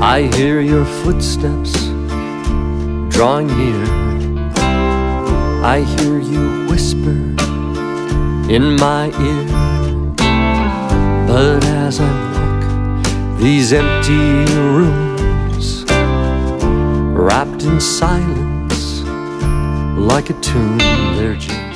I hear your footsteps drawing near. I hear you whisper in my ear. But as I walk these empty rooms, wrapped in silence like a tomb, they're just